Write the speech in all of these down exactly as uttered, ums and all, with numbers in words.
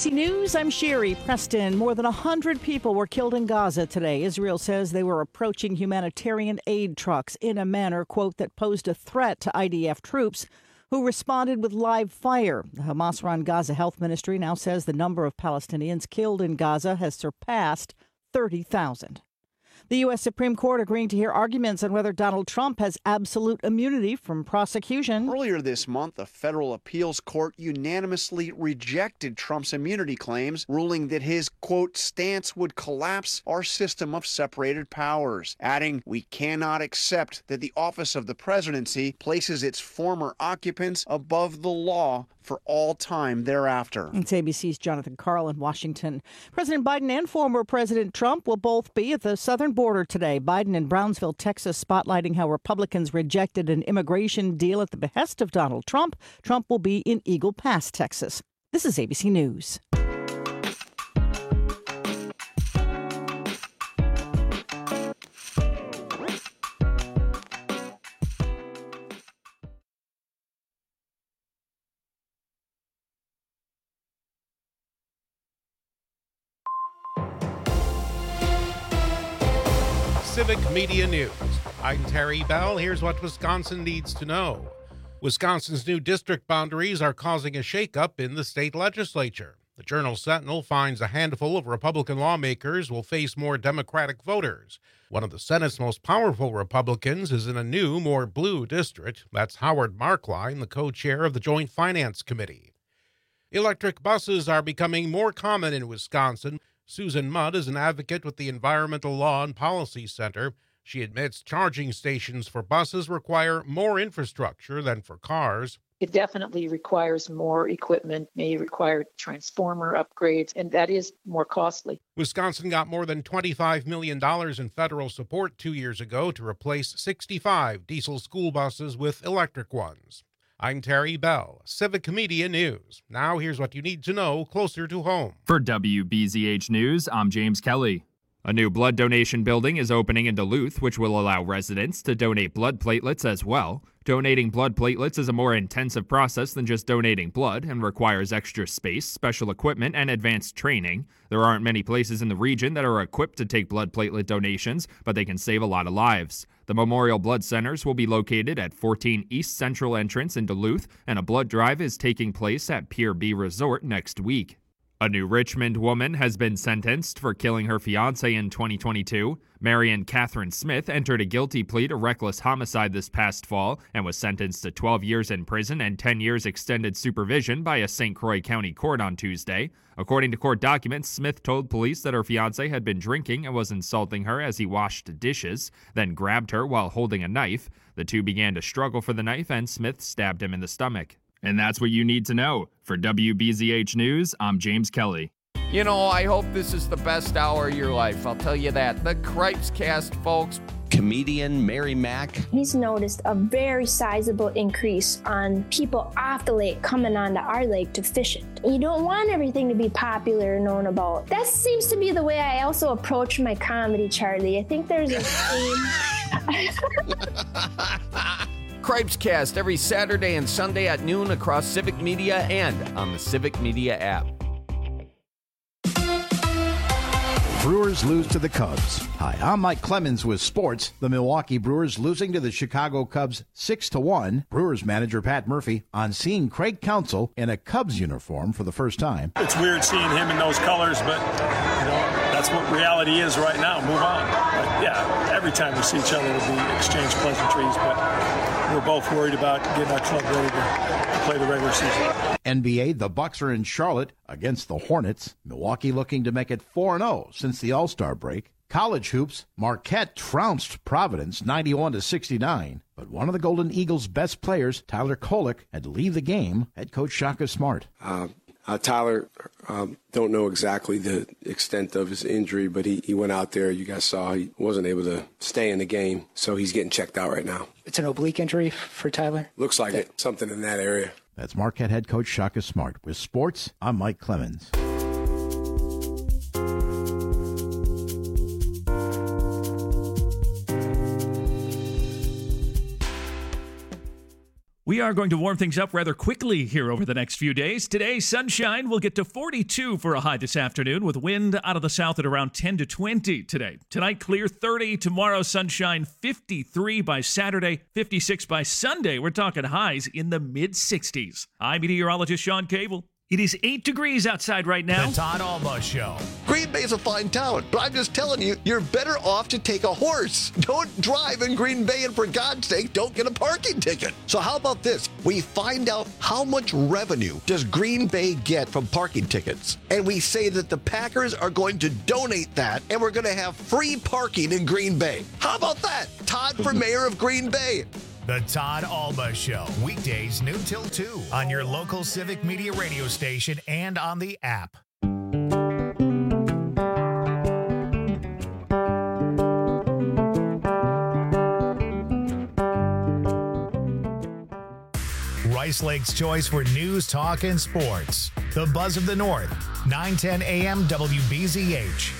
C News, I'm Sherry Preston. More than one hundred people were killed in Gaza today. Israel says they were approaching humanitarian aid trucks in a manner, quote, that posed a threat to I D F troops who responded with live fire. The Hamas-run Gaza Health Ministry now says the number of Palestinians killed in Gaza has surpassed thirty thousand. The U S. Supreme Court agreeing to hear arguments on whether Donald Trump has absolute immunity from prosecution. Earlier this month, a federal appeals court unanimously rejected Trump's immunity claims, ruling that his, quote, stance would collapse our system of separated powers, adding, we cannot accept that the office of the presidency places its former occupants above the law for all time thereafter. It's A B C's Jonathan Karl in Washington. President Biden and former President Trump will both be at the southern border today. Biden in Brownsville, Texas, spotlighting how Republicans rejected an immigration deal at the behest of Donald Trump. Trump will be in Eagle Pass, Texas. This is A B C News. Civic Media News. I'm Terry Bell. Here's what Wisconsin needs to know. Wisconsin's new district boundaries are causing a shakeup in the state legislature. The Journal-Sentinel finds a handful of Republican lawmakers will face more Democratic voters. One of the Senate's most powerful Republicans is in a new, more blue district. That's Howard Markline, the co-chair of the Joint Finance Committee. Electric buses are becoming more common in Wisconsin. Susan Mudd is an advocate with the Environmental Law and Policy Center. She admits charging stations for buses require more infrastructure than for cars. It definitely requires more equipment, may require transformer upgrades, and that is more costly. Wisconsin got more than twenty-five million dollars in federal support two years ago to replace sixty-five diesel school buses with electric ones. I'm Terry Bell, Civic Media News. Now here's what you need to know closer to home. For W B Z H News, I'm James Kelly. A new blood donation building is opening in Duluth, which will allow residents to donate blood platelets as well. Donating blood platelets is a more intensive process than just donating blood and requires extra space, special equipment, and advanced training. There aren't many places in the region that are equipped to take blood platelet donations, but they can save a lot of lives. The Memorial Blood Centers will be located at fourteen East Central Entrance in Duluth, and a blood drive is taking place at Pier B Resort next week. A New Richmond woman has been sentenced for killing her fiancé in twenty twenty-two. Marion Catherine Smith entered a guilty plea to reckless homicide this past fall and was sentenced to twelve years in prison and ten years extended supervision by a Saint Croix County court on Tuesday. According to court documents, Smith told police that her fiancé had been drinking and was insulting her as he washed dishes, then grabbed her while holding a knife. The two began to struggle for the knife and Smith stabbed him in the stomach. And that's what you need to know. For W B Z H News, I'm James Kelly. You know, I hope this is the best hour of your life. I'll tell you that. The Cripes Cast, folks. Comedian Mary Mack. He's noticed a very sizable increase on people off the lake coming onto our lake to fish it. You don't want everything to be popular and known about. That seems to be the way I also approach my comedy, Charlie. I think there's a theme. Cripes Cast every Saturday and Sunday at noon across Civic Media and on the Civic Media app. Brewers lose to the Cubs. Hi, I'm Mike Clemens with sports. The Milwaukee Brewers losing to the Chicago Cubs six to one. Brewers manager Pat Murphy on seeing Craig Counsell in a Cubs uniform for the first time. It's weird seeing him in those colors, but you know that's what reality is right now. Move on. But yeah, every time we see each other, it'll be exchange pleasantries, but we're both worried about getting our club ready to play the regular season. N B A, the Bucks are in Charlotte against the Hornets. Milwaukee looking to make it four and oh since the All-Star break. College hoops, Marquette trounced Providence ninety-one to sixty-nine. But one of the Golden Eagles' best players, Tyler Kolek, had to leave the game. Head coach Shaka Smart. Uh, uh, Tyler, um, don't know exactly the extent of his injury, but he, he went out there. You guys saw he wasn't able to stay in the game, so he's getting checked out right now. It's an oblique injury for Tyler? Looks like it. Something in that area. That's Marquette head coach Shaka Smart. With sports, I'm Mike Clemens. We are going to warm things up rather quickly here over the next few days. Today, sunshine will get to forty-two for a high this afternoon, with wind out of the south at around ten to twenty today. Tonight, clear thirty. Tomorrow, sunshine fifty-three by Saturday, fifty-six by Sunday. We're talking highs in the mid-sixties. I'm meteorologist Sean Cable. It is eight degrees outside right now. The Todd Alba Show. Green Bay's a fine town, but I'm just telling you, you're better off to take a horse. Don't drive in Green Bay, and for God's sake, don't get a parking ticket. So how about this? We find out how much revenue does Green Bay get from parking tickets, and we say that the Packers are going to donate that, and we're going to have free parking in Green Bay. How about that? Todd for mayor of Green Bay. The Todd Alba Show, weekdays noon till two on your local Civic Media radio station and on the app. Rice Lake's choice for news, talk, and sports. The Buzz of the North, nine ten a m W B Z H.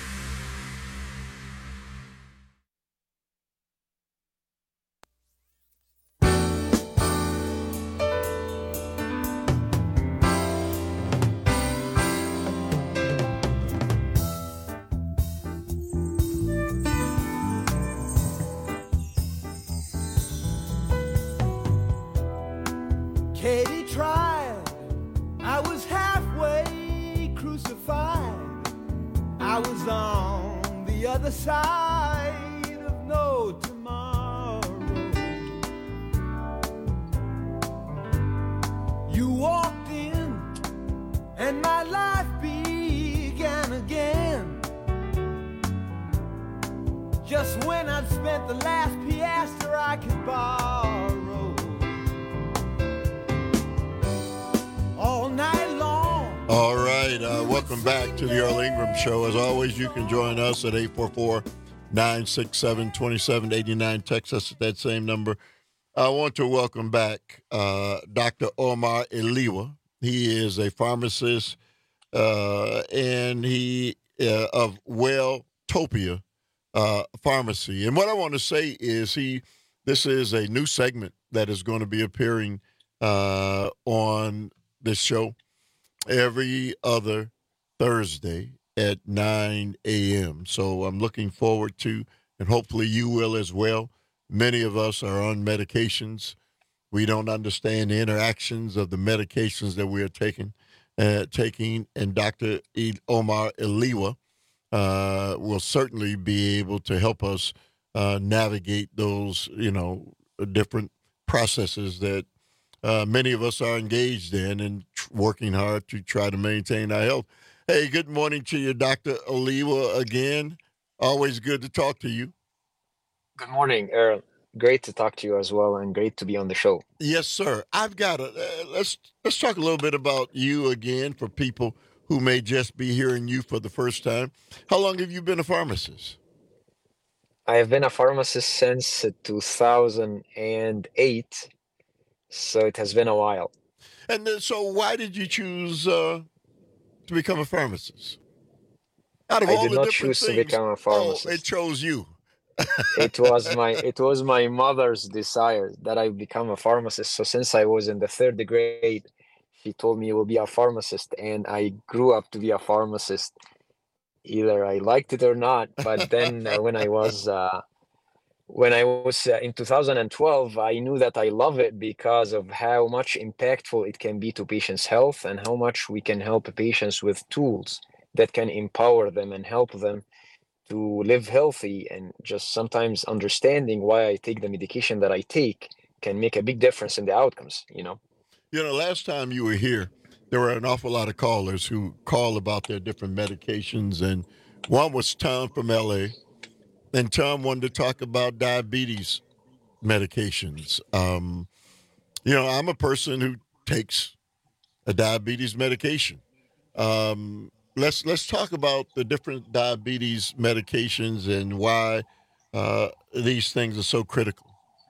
Katie tried, I was halfway crucified. I was on the other side of no tomorrow. You walked in and my life began again. Just when I'd spent the last piastre I could borrow. All night long. All right, uh, welcome back to the Earl Ingram Show. As always, you can join us at eight four four, nine six seven, two seven eight nine. Text us at that same number. I want to welcome back uh, Doctor Omar Eliwa. He is a pharmacist, uh, and he uh, of Welltopia uh, Pharmacy. And what I want to say is he. This is a new segment that is going to be appearing uh, on this show every other Thursday at nine a m So I'm looking forward to, and hopefully you will as well. Many of us are on medications. We don't understand the interactions of the medications that we are taking, uh, taking, and Doctor Omar Eliwa uh, will certainly be able to help us uh, navigate those, you know, different processes that Uh, many of us are engaged in and tr- working hard to try to maintain our health. Hey, good morning to you, Doctor Eliwa, again. Always good to talk to you. Good morning, Earl. Great to talk to you as well, and great to be on the show. Yes, sir. I've got a uh, let's let's talk a little bit about you again for people who may just be hearing you for the first time. How long have you been a pharmacist? I have been a pharmacist since two thousand eight. So it has been a while. And then, so why did you choose uh, to become a pharmacist? Out of I all did the not different choose things, to become a pharmacist. Oh, it chose you. it was my it was my mother's desire that I become a pharmacist. So since I was in the third grade, she told me you will be a pharmacist, and I grew up to be a pharmacist. Either I liked it or not. But then uh, when I was uh, When I was uh, in two thousand twelve, I knew that I love it because of how much impactful it can be to patients' health and how much we can help patients with tools that can empower them and help them to live healthy. And just sometimes understanding why I take the medication that I take can make a big difference in the outcomes, you know? You know, last time you were here, there were an awful lot of callers who called about their different medications. And one was Tom from L A, and Tom wanted to talk about diabetes medications. Um, you know, I'm a person who takes a diabetes medication. Um, let's let's talk about the different diabetes medications and why uh, these things are so critical.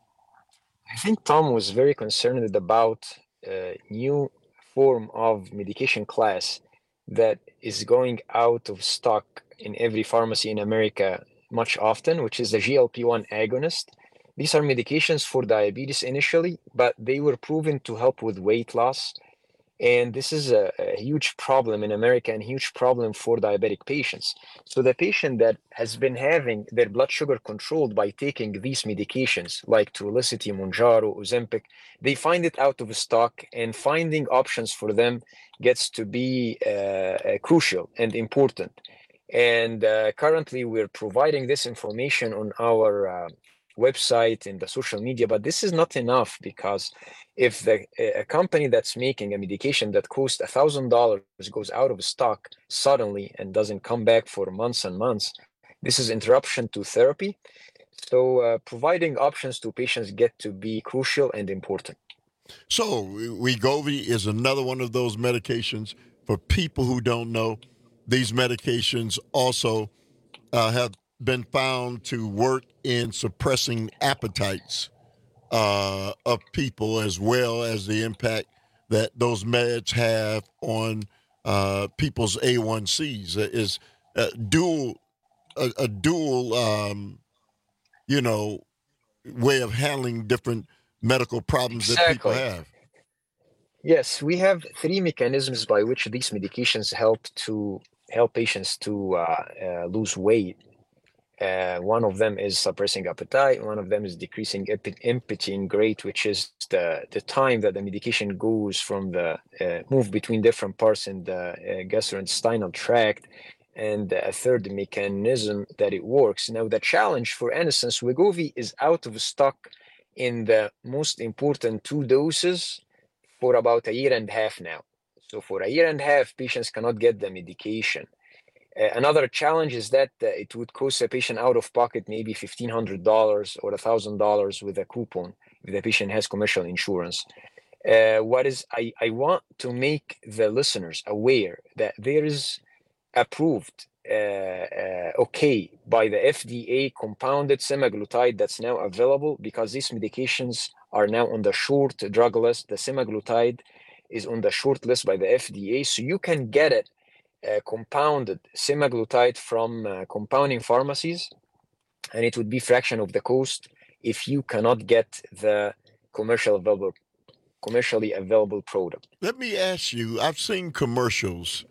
I think Tom was very concerned about a new form of medication class that is going out of stock in every pharmacy in America much often, which is the G L P one agonist. These are medications for diabetes initially, but they were proven to help with weight loss. And this is a, a huge problem in America and huge problem for diabetic patients. So the patient that has been having their blood sugar controlled by taking these medications like Trulicity, Mounjaro, Ozempic, they find it out of stock, and finding options for them gets to be uh, uh, crucial and important. And uh, currently we're providing this information on our uh, website and the social media, but this is not enough, because if the a company that's making a medication that costs a thousand dollars goes out of stock suddenly and doesn't come back for months and months, this is interruption to therapy. So uh, providing options to patients get to be crucial and important. So Wegovy is another one of those medications. For people who don't know, these medications also uh, have been found to work in suppressing appetites uh, of people, as well as the impact that those meds have on uh, people's A one C's. Is a dual, a, a dual, um, you know, way of handling different medical problems Exactly. that people have. Yes, we have three mechanisms by which these medications help to help patients to uh, uh, lose weight. Uh, one of them is suppressing appetite. One of them is decreasing impingement rate, which is the, the time that the medication goes from the uh, move between different parts in the uh, gastrointestinal tract. And a third mechanism that it works. Now, the challenge, for instance, Wegovy is out of stock in the most important two doses for about a year and a half now. So for a year and a half, patients cannot get the medication. Uh, another challenge is that uh, it would cost a patient out of pocket maybe fifteen hundred dollars or one thousand dollars with a coupon if the patient has commercial insurance. Uh, what is I, I want to make the listeners aware that there is approved uh, uh, okay by the F D A compounded semaglutide that's now available, because these medications are now on the short drug list. The semaglutide is on the short list by the F D A, so you can get it uh, compounded semaglutide from uh, compounding pharmacies, and it would be fraction of the cost if you cannot get the commercial available commercially available product. Let me ask you, I've seen commercials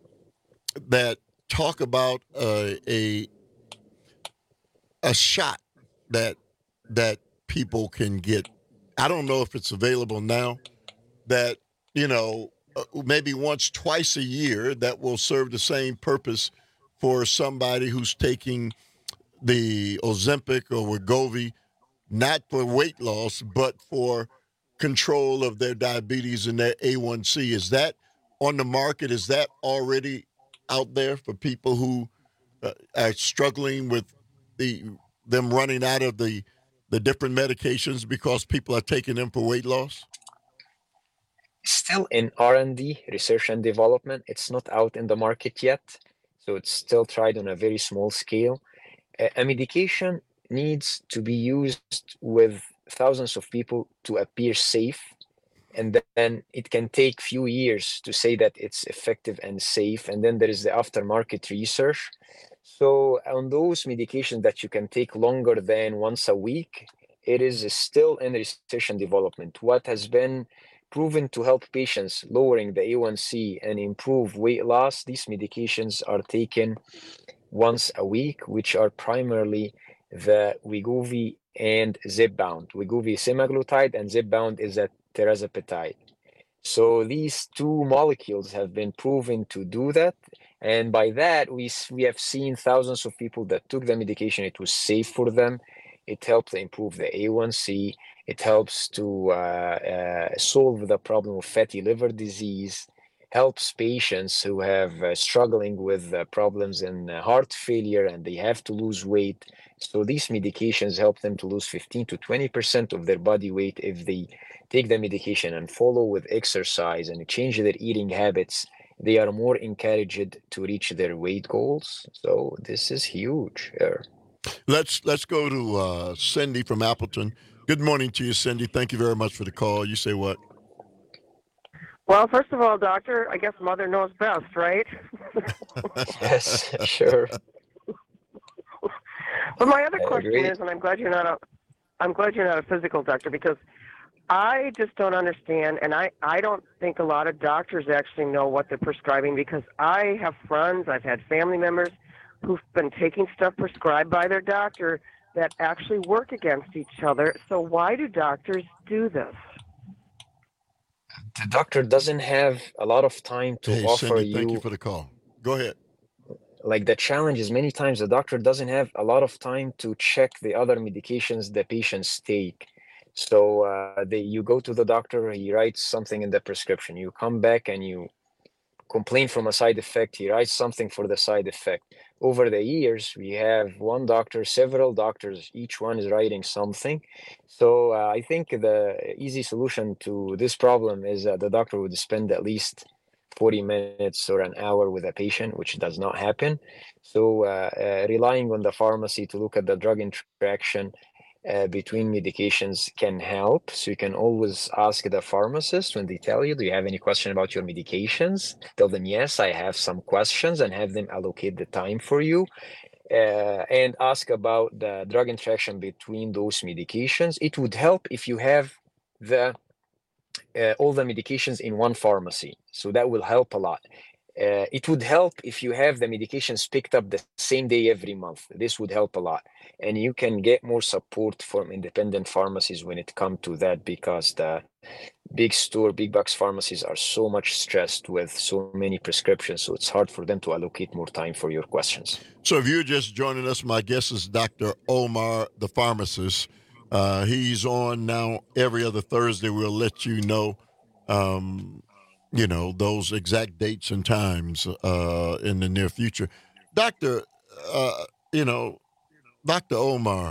that talk about uh, a a shot that that people can get. I don't know if it's available now, that, you know, uh, maybe once, twice a year, that will serve the same purpose for somebody who's taking the Ozempic or Wegovy, not for weight loss, but for control of their diabetes and their A one C. Is that on the market? Is that already out there for people who uh, are struggling with the them running out of the the different medications because people are taking them for weight loss? Still in R and D, research and development. It's not out in the market yet, so it's still tried on a very small scale. Uh, a medication needs to be used with thousands of people to appear safe, and then it can take few years to say that it's effective and safe, and then there is the aftermarket research. So on those medications that you can take longer than once a week, it is still in research and development. What has been proven to help patients lowering the A one C and improve weight loss, these medications are taken once a week, which are primarily the Wegovy and Zepbound. Wegovy is semaglutide and Zepbound is a tirzepatide. So these two molecules have been proven to do that. And by that, we, we have seen thousands of people that took the medication. It was safe for them. It helped improve the A one C. It helps to uh, uh, solve the problem of fatty liver disease, helps patients who have uh, struggling with uh, problems in uh, heart failure and they have to lose weight. So these medications help them to lose fifteen to twenty percent of their body weight if they take the medication and follow with exercise and change their eating habits. They are more encouraged to reach their weight goals. So this is huge. Here. Let's let's go to uh, Cindy from Appleton. Good morning to you, Cindy. Thank you very much for the call. You say what? Well, first of all, doctor, I guess mother knows best, right? Yes, sure. But my other I question agree. is, and I'm glad you're not a, I'm glad you're not a physical doctor, because I just don't understand, and I, I don't think a lot of doctors actually know what they're prescribing, because I have friends, I've had family members who've been taking stuff prescribed by their doctor that actually work against each other. So why do doctors do this? The doctor doesn't have a lot of time to hey, offer Cindy, you. Thank you for the call. Go ahead. Like the challenge is many times the doctor doesn't have a lot of time to check the other medications the patients take. So uh, they, you go to the doctor, he writes something in the prescription. You come back and you complain from a side effect. He writes something for the side effect. Over the years, we have one doctor, several doctors, each one is writing something. So uh, I think the easy solution to this problem is that the doctor would spend at least forty minutes or an hour with a patient, which does not happen. So uh, uh, relying on the pharmacy to look at the drug interaction Uh, between medications can help. So you can always ask the pharmacist when they tell you, do you have any question about your medications? Tell them, yes, I have some questions, and have them allocate the time for you. Uh, and ask about the drug interaction between those medications. It would help if you have the uh, all the medications in one pharmacy. So that will help a lot. Uh, it would help if you have the medications picked up the same day every month. This would help a lot. And you can get more support from independent pharmacies when it comes to that, because the big store, big box pharmacies are so much stressed with so many prescriptions. So it's hard for them to allocate more time for your questions. So if you're just joining us, my guest is Doctor Omar, the pharmacist. Uh, he's on now every other Thursday. We'll let you know. Um, you know, those exact dates and times uh, in the near future. Doctor, uh, you know, Doctor Omar,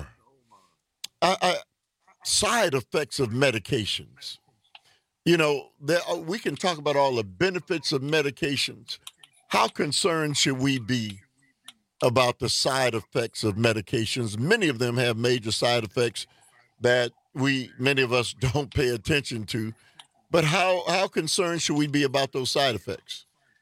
I, I, side effects of medications. You know, there are, we can talk about all the benefits of medications. How concerned should we be about the side effects of medications? Many of them have major side effects that we, many of us don't pay attention to. But how, how concerned should we be about those side effects?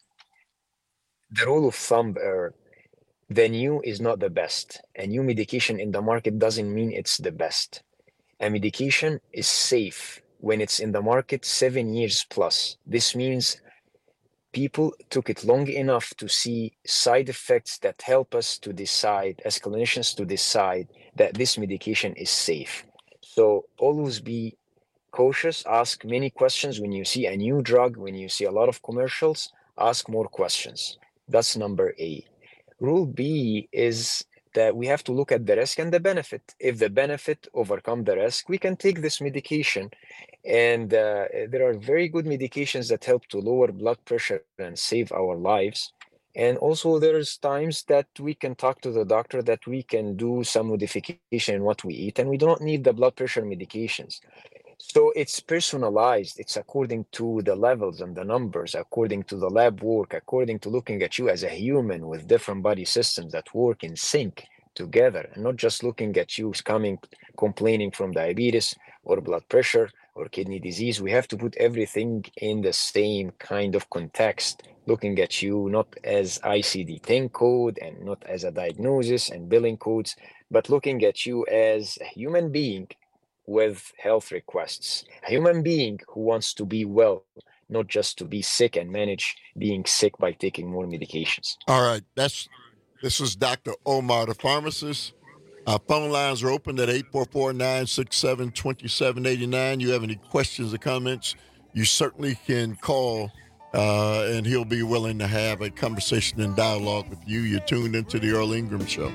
The rule of thumb are the new is not the best. A new medication in the market doesn't mean it's the best. A medication is safe when it's in the market seven years plus. This means people took it long enough to see side effects that help us to decide, as clinicians, to decide that this medication is safe. So always be cautious, ask many questions when you see a new drug, when you see a lot of commercials, ask more questions. That's number A. Rule B is that we have to look at the risk and the benefit. If the benefit overcome the risk, we can take this medication. And uh, there are very good medications that help to lower blood pressure and save our lives. And also there's times that we can talk to the doctor that we can do some modification in what we eat, and we don't need the blood pressure medications. So it's personalized. It's according to the levels and the numbers, according to the lab work, according to looking at you as a human with different body systems that work in sync together, and not just looking at you coming, complaining from diabetes or blood pressure or kidney disease. We have to put everything in the same kind of context, looking at you not as I C D ten code and not as a diagnosis and billing codes, but looking at you as a human being with health requests, a human being who wants to be well, not just to be sick and manage being sick by taking more medications. All right. That's this is Doctor Omar, the pharmacist. Our phone lines are open at eight four four, nine six seven, two seven eight nine. You have any questions or comments, you certainly can call, uh, and he'll be willing to have a conversation and dialogue with you. You're tuned into the Earl Ingram Show.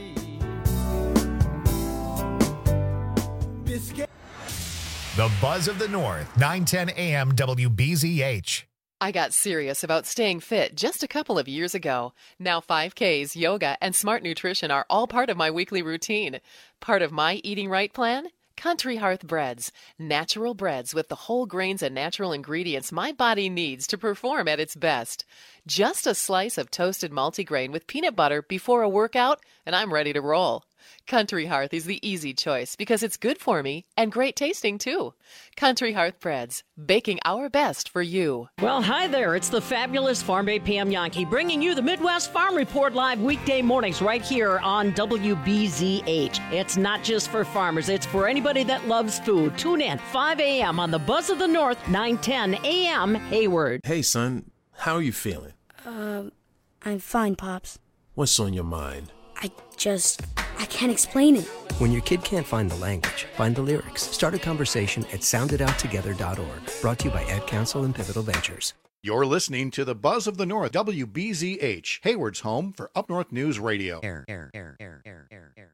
The Buzz of the North, nine ten A M W B Z H. I got serious about staying fit just a couple of years ago. Now five Ks, yoga, and smart nutrition are all part of my weekly routine. Part of my eating right plan? Country Hearth Breads. Natural breads with the whole grains and natural ingredients my body needs to perform at its best. Just a slice of toasted multigrain with peanut butter before a workout, and I'm ready to roll. Country Hearth is the easy choice because it's good for me and great tasting too. Country Hearth Breads, baking our best for you. Well, hi there. It's the fabulous Farm Bay Pam Yankee bringing you the Midwest Farm Report live weekday mornings right here on W B Z H. It's not just for farmers. It's for anybody that loves food. Tune in five a.m. on the Buzz of the North, nine ten a.m. Hayward. Hey, son. How are you feeling? Uh, I'm fine, Pops. What's on your mind? I just... I can't explain it. When your kid can't find the language, find the lyrics. Start a conversation at sound it out together dot org. Brought to you by Ad Council and Pivotal Ventures. You're listening to the Buzz of the North, W B Z H, Hayward's home for Up North News Radio. Air, air, air, air, air, air, air.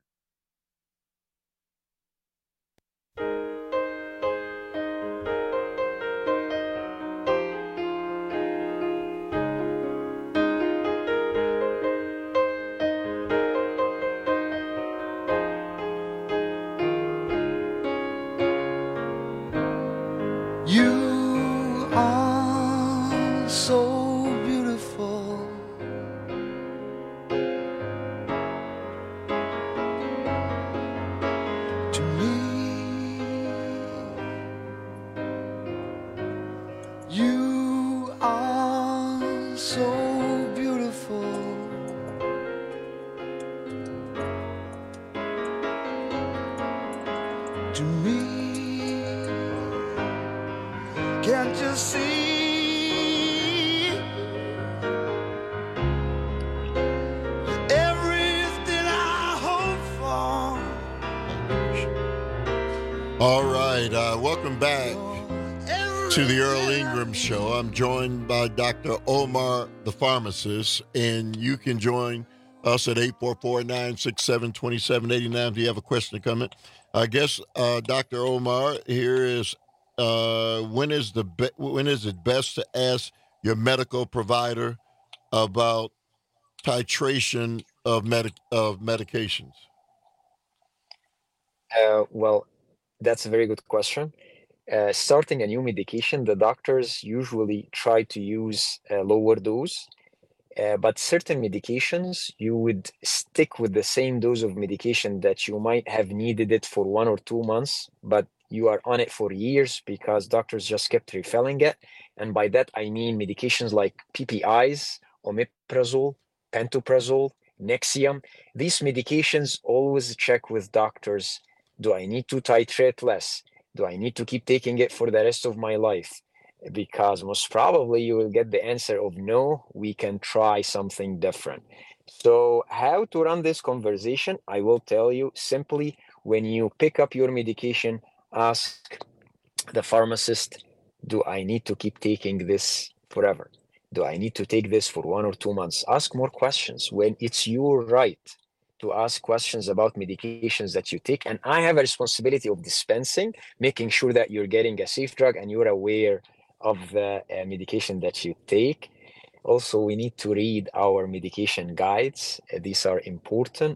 You are so beautiful. To me, you are so beautiful. To me. Can't you see? Everything I hope for. All right, uh, welcome back to the Earl Ingram Show. I'm joined by Doctor Omar, the pharmacist, and you can join us at eight four four, nine six seven, two seven eight nine if you have a question or comment. I guess, uh, Doctor Omar, here is Uh, when is the be- when is it best to ask your medical provider about titration of medic of medications? Uh, well, that's a very good question. Uh, starting a new medication, the doctors usually try to use a lower dose, uh, but certain medications, you would stick with the same dose of medication that you might have needed it for one or two months, but you are on it for years because doctors just kept refilling it. And by that, I mean medications like P P Is, omeprazole, pantoprazole, Nexium. These medications, always check with doctors. Do I need to titrate less? Do I need to keep taking it for the rest of my life? Because most probably you will get the answer of no, we can try something different. So how to run this conversation? I will tell you simply, when you pick up your medication, ask the pharmacist, do I need to keep taking this forever? Do I need to take this for one or two months? Ask more questions when it's your right to ask questions about medications that you take. And I have a responsibility of dispensing, making sure that you're getting a safe drug and you're aware of the uh, medication that you take. Also, we need to read our medication guides. Uh, these are important.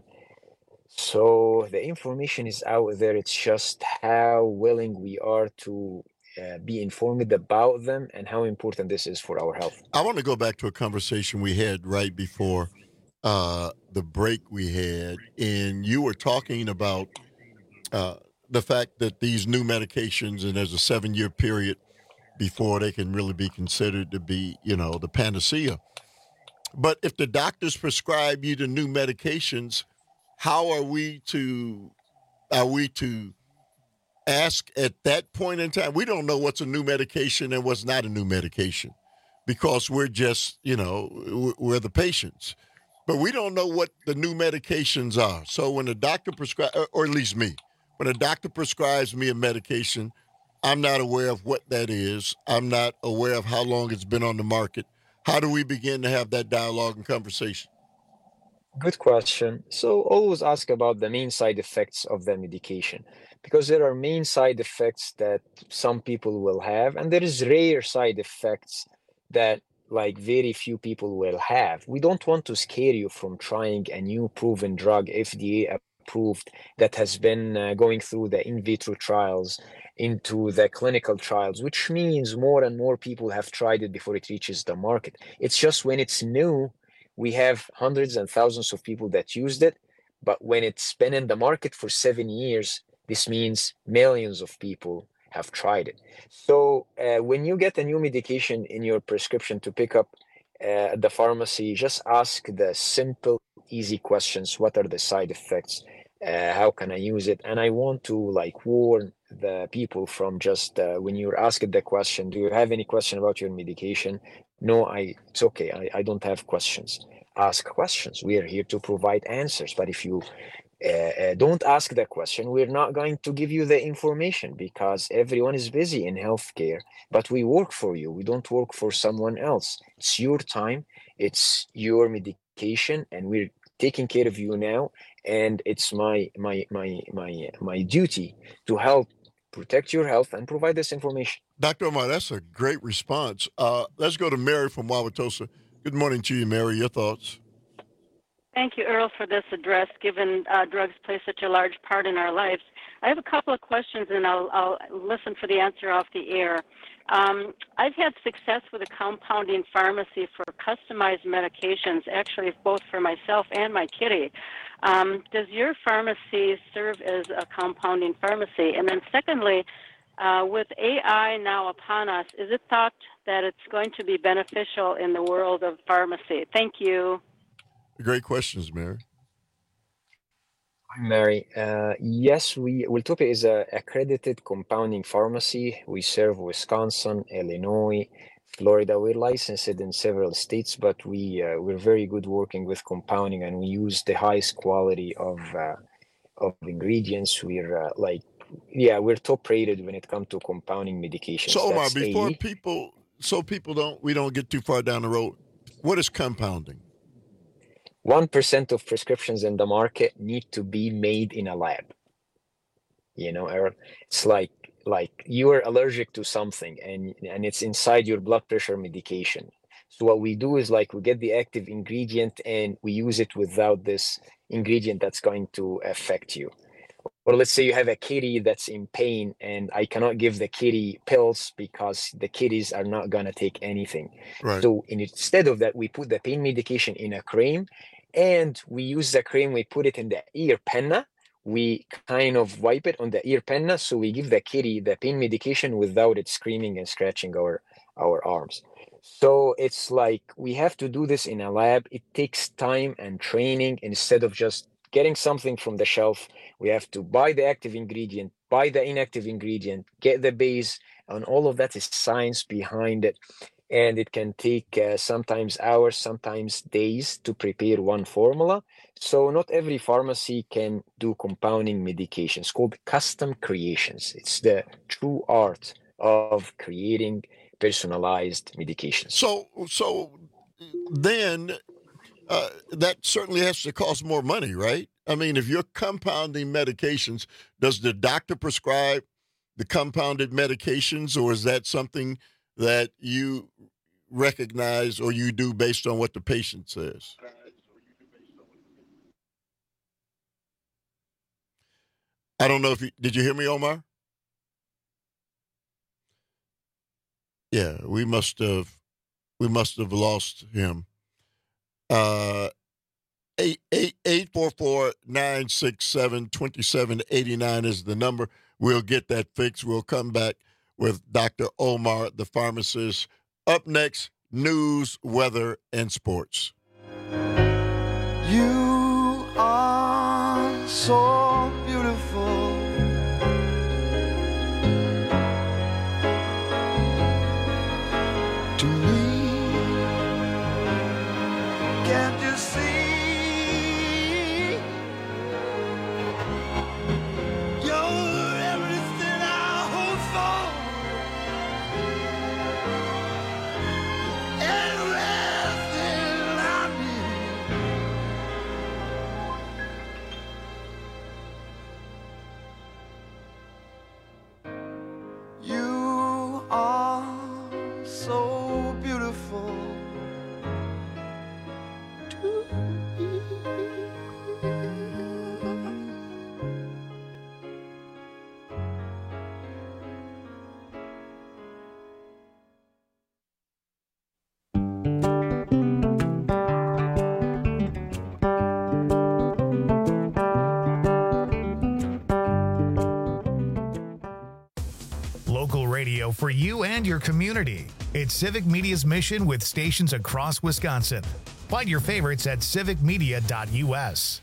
So the information is out there. It's just how willing we are to uh, be informed about them and how important this is for our health. I want to go back to a conversation we had right before uh, the break we had, and you were talking about uh, the fact that these new medications, and there's a seven-year period before they can really be considered to be, you know, the panacea. But if the doctors prescribe you the new medications, how are we to are we to ask at that point in time? We don't know what's a new medication and what's not a new medication because we're just, you know, we're the patients. But we don't know what the new medications are. So when a doctor prescribes, or at least me, when a doctor prescribes me a medication, I'm not aware of what that is. I'm not aware of how long it's been on the market. How do we begin to have that dialogue and conversation? Good question. So always ask about the main side effects of the medication, because there are main side effects that some people will have, and there is rare side effects that like very few people will have. We don't want to scare you from trying a new proven drug, F D A approved, that has been uh, going through the in vitro trials into the clinical trials, which means more and more people have tried it before it reaches the market. It's just when it's new, we have hundreds and thousands of people that used it, But when it's been in the market for seven years, this means millions of people have tried it. So uh, when you get a new medication in your prescription to pick up uh, at the pharmacy, just ask the simple, easy questions. What are the side effects? Uh, how can I use it? And I want to like warn the people from just uh, when you're asked the question, do you have any question about your medication? No, I it's okay. I, I don't have questions. Ask questions. We are here to provide answers. But if you uh, uh, don't ask the question, we're not going to give you the information, because everyone is busy in healthcare. But we work for you. We don't work for someone else. It's your time. It's your medication, and we're taking care of you now. And it's my my my my my duty to help protect your health and provide this information. Doctor Omar, that's a great response. Uh, let's go to Mary from Wauwatosa. Good morning to you, Mary. Your thoughts? Thank you, Earl, for this address, given uh, drugs play such a large part in our lives. I have a couple of questions, and I'll, I'll listen for the answer off the air. Um, I've had success with a compounding pharmacy for customized medications, actually both for myself and my kitty. Um, does your pharmacy serve as a compounding pharmacy? And then secondly, uh, with A I now upon us, is it thought that it's going to be beneficial in the world of pharmacy? Thank you. Great questions, Mary. Hi, Mary. Uh, yes, we Wiltopia is a accredited compounding pharmacy. We serve Wisconsin, Illinois, Florida. We're licensed in several states, but we uh, we're very good working with compounding, and we use the highest quality of uh, of ingredients. We're uh, like, yeah, we're top rated when it comes to compounding medications. So Omar, That's before A E. people, so people don't, we don't get too far down the road. What is compounding? One percent of prescriptions in the market need to be made in a lab. You know, Aaron, it's like like you are allergic to something, and and it's inside your blood pressure medication. So what we do is like we get the active ingredient and we use it without this ingredient that's going to affect you. Or let's say you have a kitty that's in pain, and I cannot give the kitty pills because the kitties are not gonna take anything. Right. So in, instead of that, we put the pain medication in a cream, and we use the cream, we put it in the ear penna. We kind of wipe it on the ear penna, so we give the kitty the pain medication without it screaming and scratching our, our arms. So it's like we have to do this in a lab. It takes time and training. Instead of just getting something from the shelf, we have to buy the active ingredient, buy the inactive ingredient, get the base, and all of that is science behind it. And it can take uh, sometimes hours, sometimes days to prepare one formula. So not every pharmacy can do compounding medications. It's called custom creations. It's the true art of creating personalized medications. So, so then uh, that certainly has to cost more money, right? I mean, if you're compounding medications, does the doctor prescribe the compounded medications, or is that something that you recognize or you do based on what the patient says? I don't know if you, did you hear me, Omar? Yeah, we must have, we must have lost him. Uh, eight eight eight four four nine six seven twenty seven eighty nine is the number. We'll get that fixed. We'll come back with Doctor Omar, the pharmacist. Up next, news, weather, and sports. You are so beautiful. To me, can't you see? You're everything I hope for. Everything I need. radio for you and your community. It's Civic Media's mission with stations across Wisconsin. Find your favorites at civic media dot u s.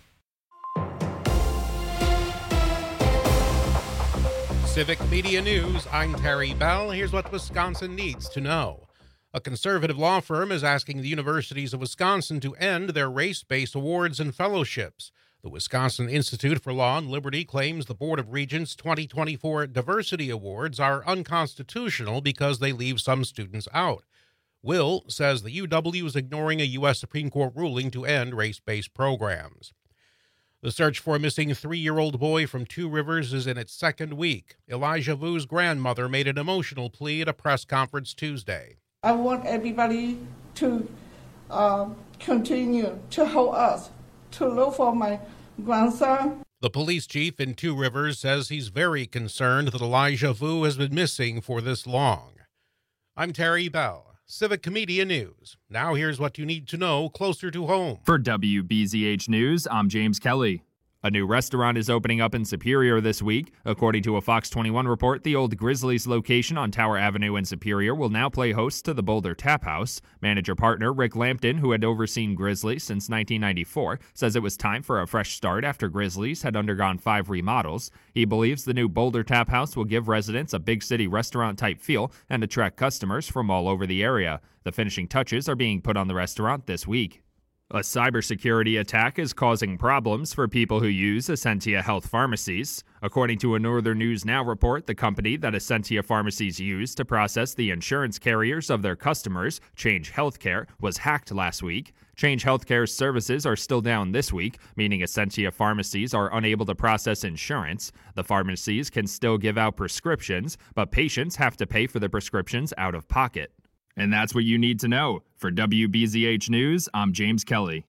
Civic Media News, I'm Terry Bell. Here's what Wisconsin needs to know. A conservative law firm is asking the universities of Wisconsin to end their race-based awards and fellowships. The Wisconsin Institute for Law and Liberty claims the Board of Regents' twenty twenty-four Diversity Awards are unconstitutional because they leave some students out. Will says the U W is ignoring a U S Supreme Court ruling to end race-based programs. The search for a missing three-year-old boy from Two Rivers is in its second week. Elijah Vu's grandmother made an emotional plea at a press conference Tuesday. I want everybody to uh, continue to help us to look for my grandson. The police chief in Two Rivers says he's very concerned that Elijah Vu has been missing for this long. I'm Terry Bell, Civic Media News. Now here's what you need to know closer to home. For W B Z H News, I'm James Kelly. A new restaurant is opening up in Superior this week. According to a Fox twenty-one report, the old Grizzlies location on Tower Avenue in Superior will now play host to the Boulder Tap House. Manager partner Rick Lampton, who had overseen Grizzlies since nineteen ninety-four, says it was time for a fresh start after Grizzlies had undergone five remodels. He believes the new Boulder Tap House will give residents a big city restaurant-type feel and attract customers from all over the area. The finishing touches are being put on the restaurant this week. A cybersecurity attack is causing problems for people who use Essentia Health pharmacies. According to a Northern News Now report, the company that Essentia pharmacies use to process the insurance carriers of their customers, Change Healthcare, was hacked last week. Change Healthcare's services are still down this week, meaning Essentia pharmacies are unable to process insurance. The pharmacies can still give out prescriptions, but patients have to pay for the prescriptions out of pocket. And that's what you need to know. For W B Z H News, I'm James Kelly.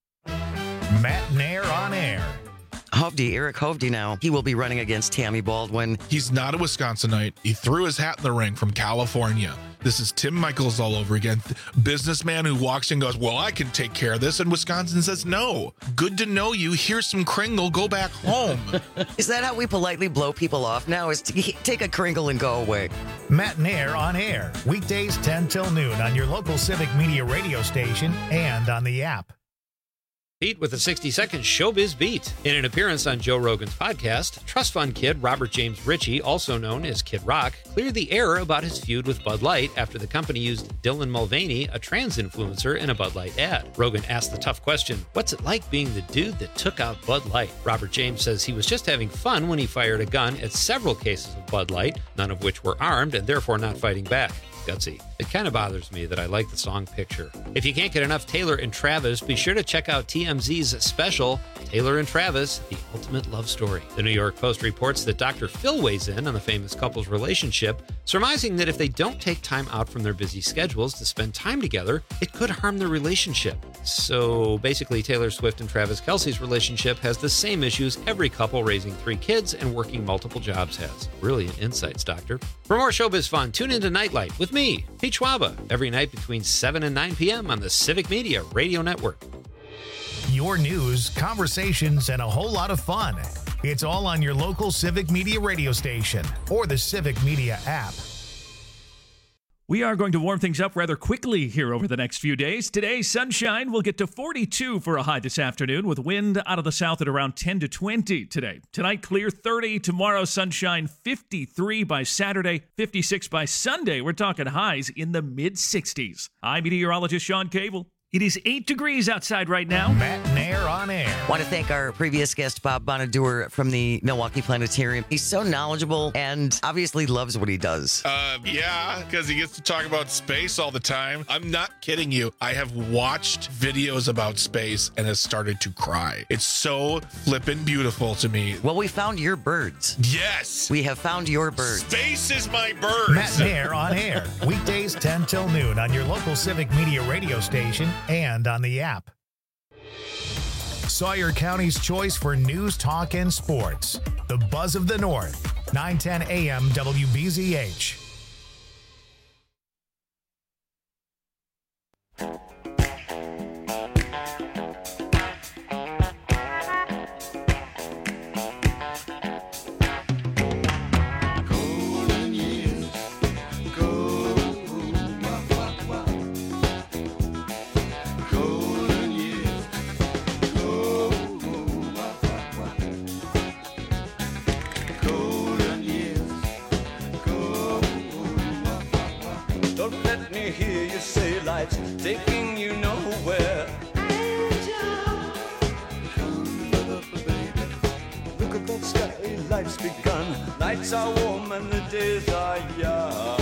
Matt Nair on air. Hovde, Eric Hovde now. He will be running against Tammy Baldwin. He's not a Wisconsinite. He threw his hat in the ring from California. This is Tim Michaels all over again. Businessman who walks in and goes, well, I can take care of this. And Wisconsin says, no. Good to know you. Here's some Kringle. Go back home. Is that how we politely blow people off now? Is to take a Kringle and go away? Matt Nair on air. Weekdays ten till noon on your local Civic Media radio station and on the app. Beat with a sixty-second Showbiz Beat. In an appearance on Joe Rogan's podcast, trust fund kid Robert James Ritchie, also known as Kid Rock, cleared the air about his feud with Bud Light after the company used Dylan Mulvaney, a trans influencer, in a Bud Light ad. Rogan asked the tough question, what's it like being the dude that took out Bud Light? Robert James says he was just having fun when he fired a gun at several cases of Bud Light, none of which were armed and therefore not fighting back. Gutsy. It kind of bothers me that I like the song Picture. If you can't get enough Taylor and Travis, be sure to check out T M Z's special, Taylor and Travis, The Ultimate Love Story. The New York Post reports that Doctor Phil weighs in on the famous couple's relationship, surmising that if they don't take time out from their busy schedules to spend time together, it could harm their relationship. So basically, Taylor Swift and Travis Kelce's relationship has the same issues every couple raising three kids and working multiple jobs has. Brilliant insights, Doctor. For more showbiz fun, tune into Nightlight with me, Pete Schwaba, every night between seven and nine p.m. on the Civic Media Radio Network. Your news, conversations, and a whole lot of fun. It's all on your local Civic Media radio station or the Civic Media app. We are going to warm things up rather quickly here over the next few days. Today, sunshine will get to forty-two for a high this afternoon with wind out of the south at around ten to twenty today. Tonight, clear thirty. Tomorrow, sunshine fifty-three by Saturday, fifty-six by Sunday. We're talking highs in the mid sixties. I'm meteorologist Sean Cable. It is eight degrees outside right now. Matt Nair on air. Want to thank our previous guest, Bob Bonaduer from the Milwaukee Planetarium. He's so knowledgeable and obviously loves what he does. Uh, yeah, because he gets to talk about space all the time. I'm not kidding you. I have watched videos about space and has started to cry. It's so flippin' beautiful to me. Well, we found your birds. Yes. We have found your birds. Space is my birds. Matt Nair on air. Weekdays ten till noon on your local Civic Media radio station and on the app. Sawyer County's choice for news, talk, and sports. The Buzz of the North, nine ten a m W B Z H. Golden years, golden taking you nowhere. Angel, come up, baby. Look at that sky, life's begun. Nights are warm and the days are young.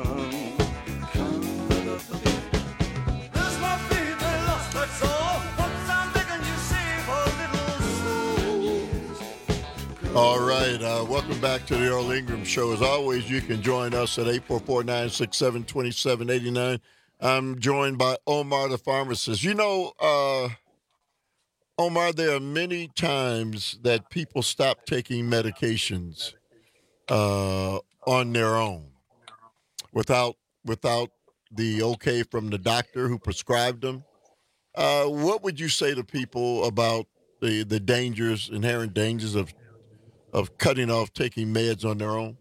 Come up, baby. There's my baby lost, that's all. Once I'm begging you, save a little soul. All right, uh, welcome back to the Earl Ingram Show. As always, you can join us at eight four four, nine six seven, two seven eight nine. I'm joined by Omar the pharmacist. You know, uh, Omar, there are many times that people stop taking medications uh, on their own without without the okay from the doctor who prescribed them. Uh, what would you say to people about the, the dangers, inherent dangers of of cutting off taking meds on their own?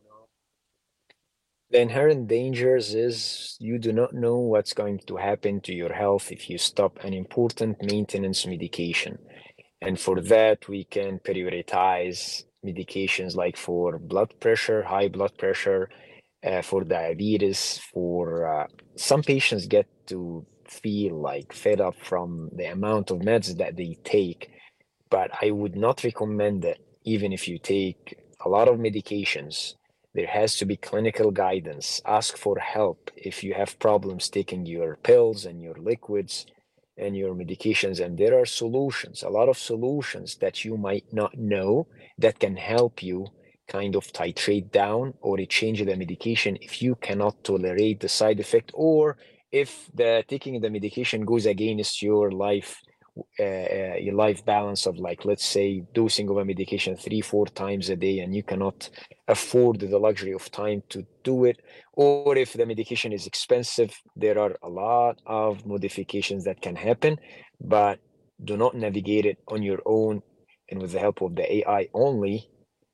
The inherent dangers is you do not know what's going to happen to your health if you stop an important maintenance medication. And for that, we can prioritize medications like for blood pressure, high blood pressure, uh, for diabetes, for uh, some patients get to feel like fed up from the amount of meds that they take. But I would not recommend it, even if you take a lot of medications. There has to be clinical guidance. Ask for help if you have problems taking your pills and your liquids and your medications. And there are solutions, a lot of solutions that you might not know that can help you kind of titrate down or change the medication if you cannot tolerate the side effect, or if the taking the medication goes against your life Uh, uh, your life balance of, like, let's say, dosing of a medication three, four times a day, and you cannot afford the luxury of time to do it, or if the medication is expensive. There are a lot of modifications that can happen, but do not navigate it on your own and with the help of the A I only,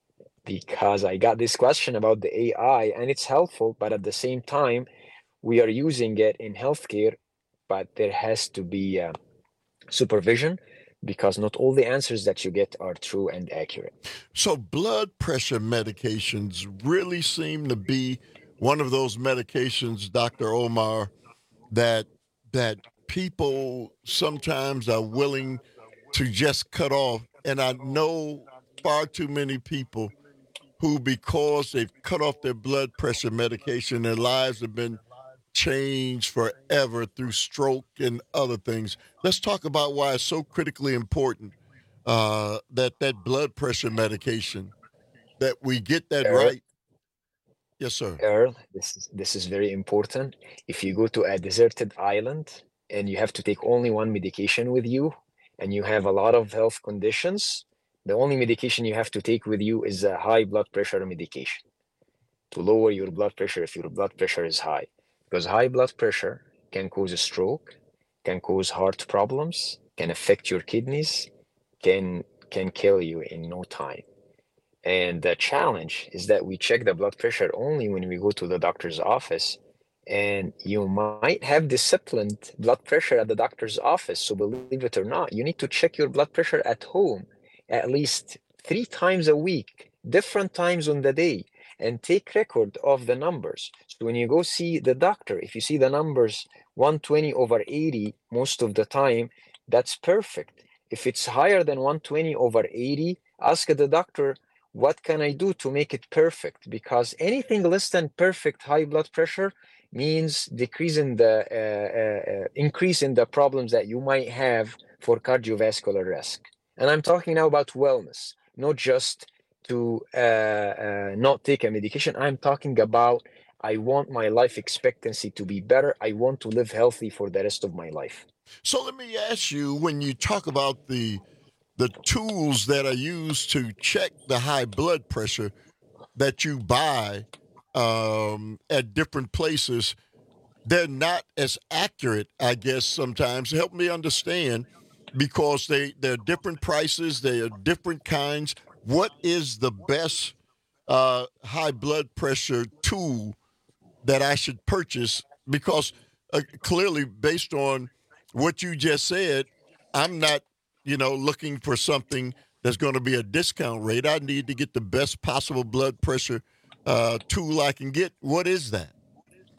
because I got this question about the A I, and it's helpful, but at the same time, we are using it in healthcare, but there has to be uh, supervision, because not all the answers that you get are true and accurate. So blood pressure medications really seem to be one of those medications, Doctor Omar, that that people sometimes are willing to just cut off. And I know far too many people who, because they've cut off their blood pressure medication, their lives have been changed forever through stroke and other things. Let's talk about why it's so critically important uh, that that blood pressure medication, that we get that Earl, right. Yes, sir. Earl, this is, this is very important. If you go to a deserted island and you have to take only one medication with you, and you have a lot of health conditions, the only medication you have to take with you is a high blood pressure medication to lower your blood pressure if your blood pressure is high. Because high blood pressure can cause a stroke, can cause heart problems, can affect your kidneys, can can kill you in no time. And the challenge is that we check the blood pressure only when we go to the doctor's office, and you might have disciplined blood pressure at the doctor's office. So believe it or not, you need to check your blood pressure at home at least three times a week, different times on the day, and take record of the numbers. So when you go see the doctor, if you see the numbers one twenty over eighty most of the time, that's perfect. If it's higher than one twenty over eighty, ask the doctor, what can I do to make it perfect? Because anything less than perfect high blood pressure means decrease in the uh, uh, uh, increase in the problems that you might have for cardiovascular risk. And I'm talking now about wellness, not just to uh, uh, not take a medication. I'm talking about, I want my life expectancy to be better. I want to live healthy for the rest of my life. So let me ask you, when you talk about the the tools that are used to check the high blood pressure that you buy um, at different places, they're not as accurate, I guess, sometimes. Help me understand, because they, they're different prices, they are different kinds. What is the best uh, high blood pressure tool that I should purchase? Because uh, clearly, based on what you just said, I'm not, you know, looking for something that's going to be a discount rate. I need to get the best possible blood pressure uh, tool I can get. What is that?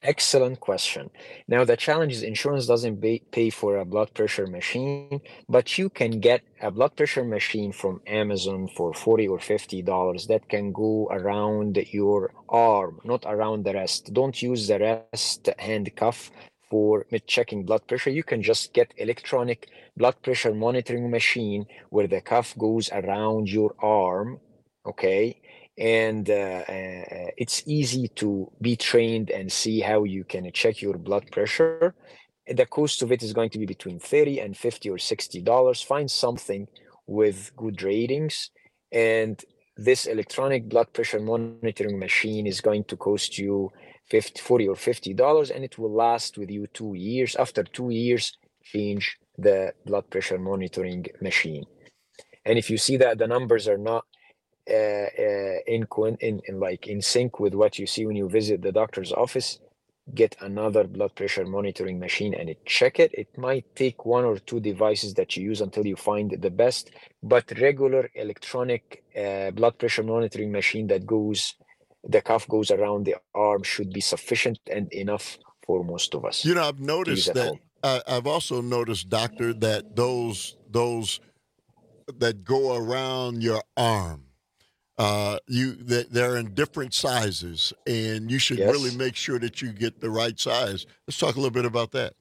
Excellent question. Now, the challenge is insurance doesn't pay, pay for a blood pressure machine, but you can get a blood pressure machine from Amazon for forty or fifty dollars that can go around your arm, not around the wrist. Don't use the wrist handcuff for checking blood pressure. You can just get electronic blood pressure monitoring machine where the cuff goes around your arm, okay? And uh, uh, it's easy to be trained and see how you can check your blood pressure. The cost of it is going to be between thirty and fifty or sixty dollars. Find something with good ratings, and this electronic blood pressure monitoring machine is going to cost you fifty, forty or fifty dollars, and it will last with you two years. After two years, change the blood pressure monitoring machine. And if you see that the numbers are not Uh, uh, in, in in like in sync with what you see when you visit the doctor's office, get another blood pressure monitoring machine and it check it. It might take one or two devices that you use until you find the best, but regular electronic uh, blood pressure monitoring machine that goes, the cuff goes around the arm should be sufficient and enough for most of us. You know, I've noticed that. Uh, I've also noticed, doctor, that those those that go around your arm. Uh, you that they're in different sizes, and you should Yes. really make sure that you get the right size. Let's talk a little bit about that.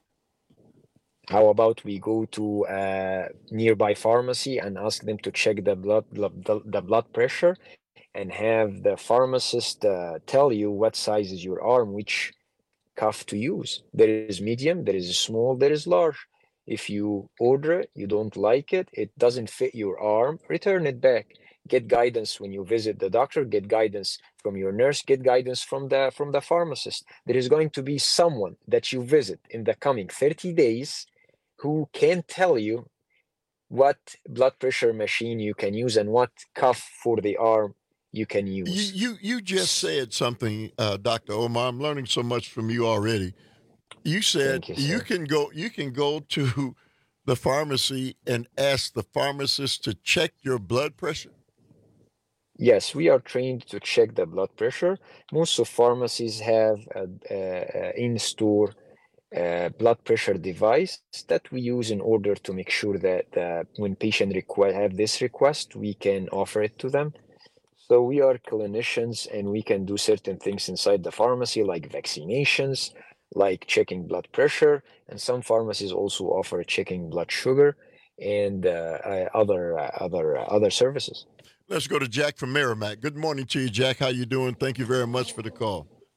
How about we go to a nearby pharmacy and ask them to check the blood the, the blood pressure, and have the pharmacist uh, tell you what size is your arm, which cuff to use. There is medium, there is small, there is large. If you order it, you don't like it, it doesn't fit your arm, return it back. Get guidance when you visit the doctor, get guidance from your nurse, get guidance from the from the pharmacist. There is going to be someone that you visit in the coming thirty days who can tell you what blood pressure machine you can use and what cuff for the arm you can use. You you, you just said something, uh, Doctor Omar. I'm learning so much from you already. You said you, you can go you can go to the pharmacy and ask the pharmacist to check your blood pressure. Yes, we are trained to check the blood pressure. Most of pharmacies have a, a, a in-store uh, blood pressure device that we use in order to make sure that uh, when patients request, have this request, we can offer it to them. So we are clinicians and we can do certain things inside the pharmacy, like vaccinations, like checking blood pressure, and some pharmacies also offer checking blood sugar and uh, uh, other uh, other uh, other services. Let's go to Jack from Merrimack. Good morning to you, Jack. How you doing? Thank you very much for the call.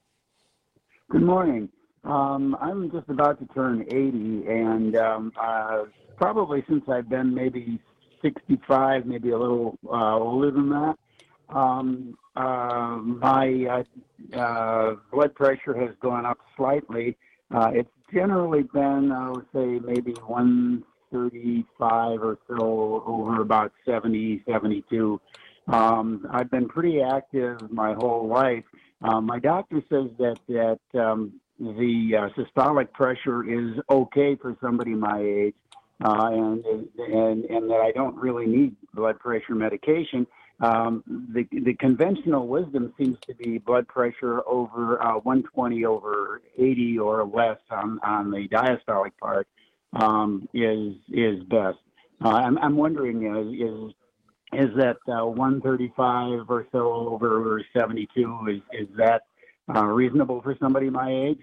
Good morning. Um, I'm just about to turn eighty, and um, uh, probably since I've been maybe sixty-five, maybe a little uh, older than that, um, uh, my uh, uh, blood pressure has gone up slightly. Uh, it's generally been, I would say, maybe one thirty-five or so over about seventy, seventy-two. Um, I've been pretty active my whole life. Um, my doctor says that that um, the uh, systolic pressure is okay for somebody my age, uh, and and and that I don't really need blood pressure medication. Um, the the conventional wisdom seems to be blood pressure over uh, one twenty over eighty or less on on the diastolic part um, is is best. Uh, I'm I'm wondering uh, is is that uh, one thirty-five or so over seventy-two, is, is that uh, reasonable for somebody my age?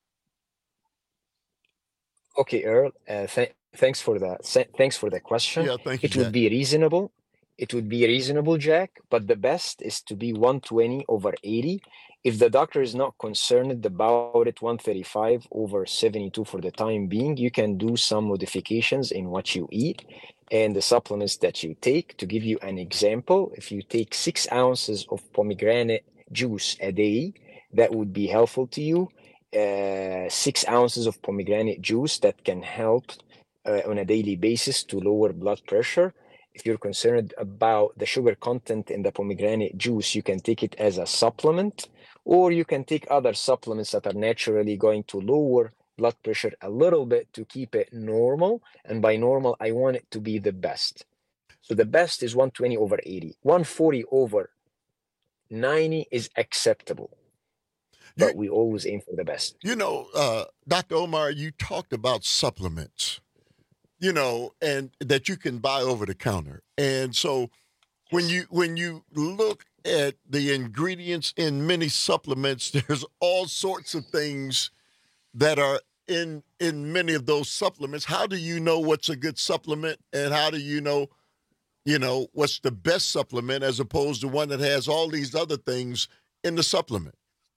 Okay, Earl, uh, th- thanks for that. Thanks for the question. Yeah, thank you, It would Jack. be reasonable. It would be reasonable, Jack, but the best is to be one twenty over eighty. If the doctor is not concerned about it, one thirty-five over seventy-two for the time being, you can do some modifications in what you eat and the supplements that you take. To give you an example, if you take six ounces of pomegranate juice a day, that would be helpful to you. Uh, six ounces of pomegranate juice that can help uh, on a daily basis to lower blood pressure. If you're concerned about the sugar content in the pomegranate juice, you can take it as a supplement, or you can take other supplements that are naturally going to lower blood pressure a little bit to keep it normal. And by normal, I want it to be the best. So the best is one twenty over eighty. one forty over ninety is acceptable. but we always aim for the best. You know, uh, Doctor Omar, you talked about supplements, you know, and that you can buy over the counter. And so when you when you look at the ingredients in many supplements, there's all sorts of things that are in in many of those supplements. How do you know what's a good supplement, and how do you know, you know, what's the best supplement as opposed to one that has all these other things in the supplement?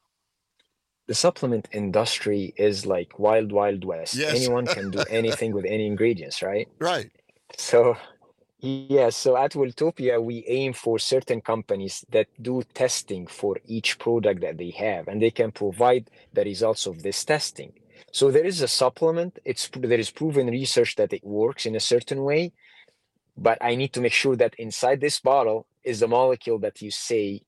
The supplement industry is like wild, wild west. Yes. Anyone can do anything with any ingredients, right? Right. So, yeah, so at Wiltopia, we aim for certain companies that do testing for each product that they have, and they can provide the results of this testing. So there is a supplement, it's there is proven research that it works in a certain way, but I need to make sure that inside this bottle is the molecule that you say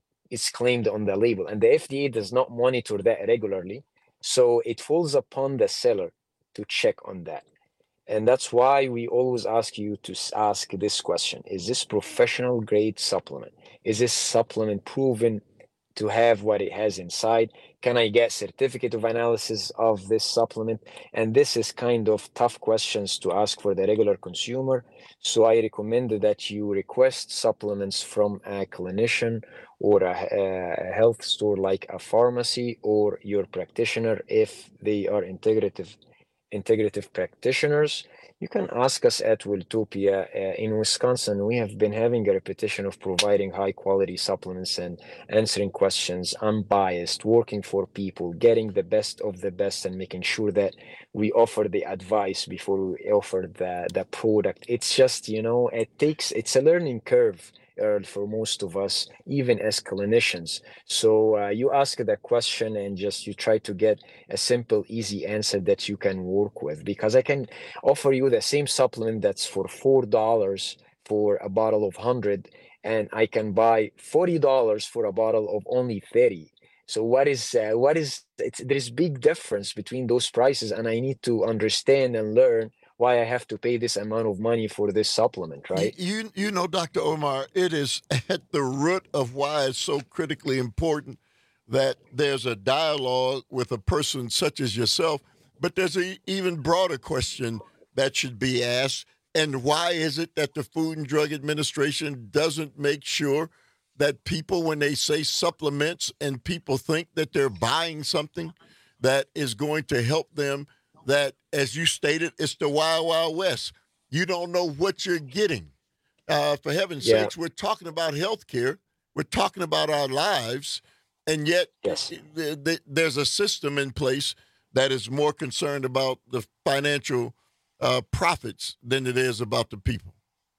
is claimed on the label. And the F D A does not monitor that regularly. So it falls upon the seller to check on that. And that's why we always ask you to ask this question. Is this professional grade supplement? Is this supplement proven to have what it has inside? Can I get certificate of analysis of this supplement? And this is kind of tough questions to ask for the regular consumer. So I recommend that you request supplements from a clinician or a, a health store like a pharmacy or your practitioner if they are integrative integrative practitioners. You can ask us at Wiltopia. Uh, in Wisconsin, we have been having a reputation of providing high quality supplements and answering questions, unbiased, working for people, getting the best of the best, and making sure that we offer the advice before we offer the, the product. It's just, you know, it takes, it's a learning curve, Earl, for most of us, even as clinicians. So uh, you ask the question and just you try to get a simple, easy answer that you can work with. Because I can offer you the same supplement that's for four dollars for a bottle of one hundred, and I can buy forty dollars for a bottle of only thirty. So what is uh, what is it's, there's big difference between those prices, and I need to understand and learn why I have to pay this amount of money for this supplement, right? You you know, Doctor Omar, it is at the root of why it's so critically important that there's a dialogue with a person such as yourself, but there's an even broader question that should be asked. And why is it that the Food and Drug Administration doesn't make sure that people, when they say supplements and people think that they're buying something that is going to help them, that, as you stated, it's the Wild Wild West. You don't know what you're getting. Uh, for heaven's Yeah. sakes, we're talking about health care. We're talking about our lives. And yet Yes. th- th- there's a system in place that is more concerned about the financial uh, profits than it is about the people.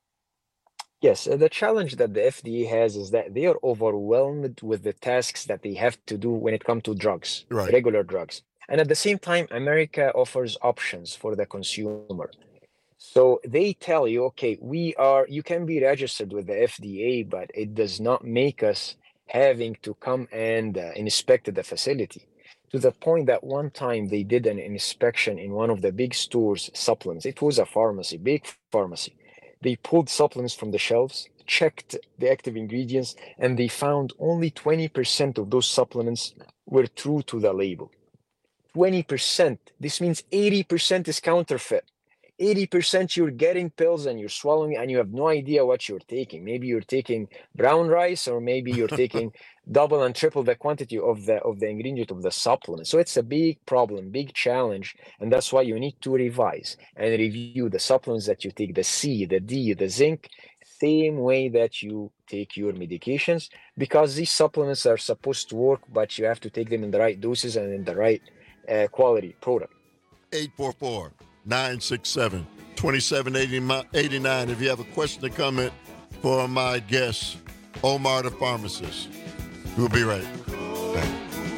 Yes, uh, the challenge that the F D A has is that they are overwhelmed with the tasks that they have to do when it comes to drugs, Right. regular drugs. And at the same time, America offers options for the consumer. So they tell you, okay, we are, you can be registered with the F D A, but it does not make us having to come and uh, inspect the facility. To the point that one time they did an inspection in one of the big stores, supplements. It was a pharmacy, big pharmacy. They pulled supplements from the shelves, checked the active ingredients, and they found only twenty percent of those supplements were true to the label. twenty percent. This means eighty percent is counterfeit. eighty percent you're getting pills and you're swallowing and you have no idea what you're taking. Maybe you're taking brown rice, or maybe you're taking double and triple the quantity of the of the ingredient of the supplement. So it's a big problem, big challenge, and that's why you need to revise and review the supplements that you take, the C, the D, the zinc, same way that you take your medications, because these supplements are supposed to work, but you have to take them in the right doses and in the right uh, quality product. eight four four, nine six seven, two seven eight nine. If you have a question or comment for my guest, Omar the pharmacist. We'll be right back.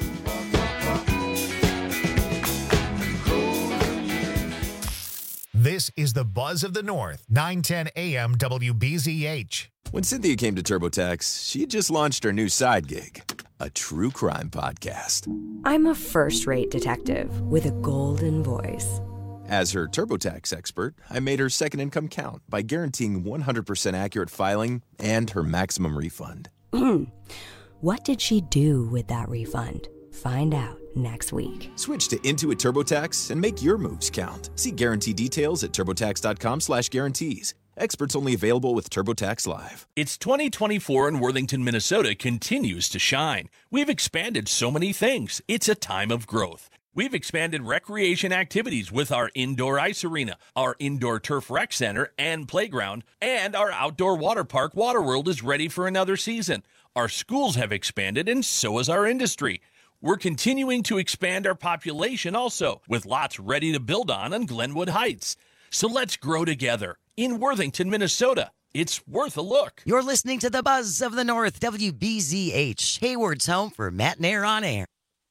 This is the Buzz of the North, nine ten A M W B Z H. When Cynthia came to TurboTax, she just launched her new side gig, a true crime podcast. I'm a first-rate detective with a golden voice. As her TurboTax expert, I made her second income count by guaranteeing one hundred percent accurate filing and her maximum refund. What did she do with that refund? Find out next week. Switch to Intuit TurboTax and make your moves count. See guarantee details at turbotax.com slash guarantees. Experts only available with TurboTax Live. It's twenty twenty-four and Worthington, Minnesota continues to shine. We've expanded so many things. It's a time of growth. We've expanded recreation activities with our indoor ice arena, our indoor turf rec center and playground, and our outdoor water park Waterworld is ready for another season. Our schools have expanded and so has our industry. We're continuing to expand our population also, with lots ready to build on on Glenwood Heights. So let's grow together. In Worthington, Minnesota, it's worth a look. You're listening to the Buzz of the North, W B Z H, Hayward's home for Matt Nair on air.